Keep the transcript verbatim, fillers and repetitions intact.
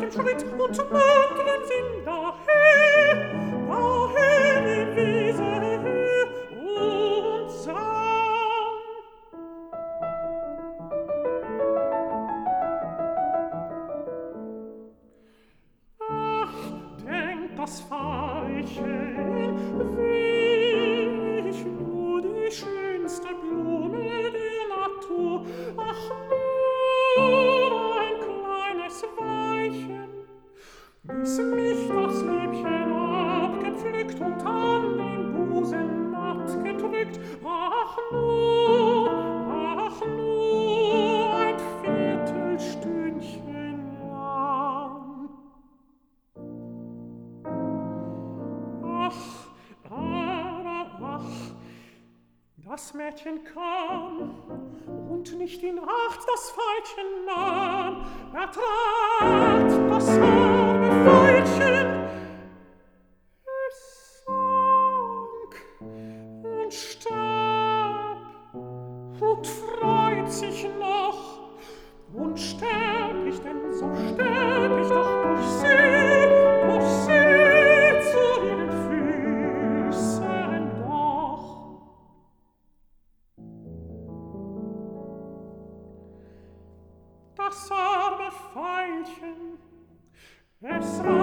leichtem Schritt und munterem Sinn daher, daher die Wiese und sang. Ach, denkt das Veilchen, wie ich nur die schönste Blume der Natur, ach, nur ein kleines Weilchen, bis mich das Liebchen abgepflückt und an den Busen matt gedrückt, ach, nur, ach, nur ein Viertelstündchen lang. Ach, aber ach, das Mädchen kam und nicht in Acht das Veilchen nahm. Er trat das arme Veilchen, es sank und starb und freut sich noch. Und sterb ich, denn so sterb ich doch durch sie, durch sie zu ihren Füßen doch. Das arme Veilchen, es war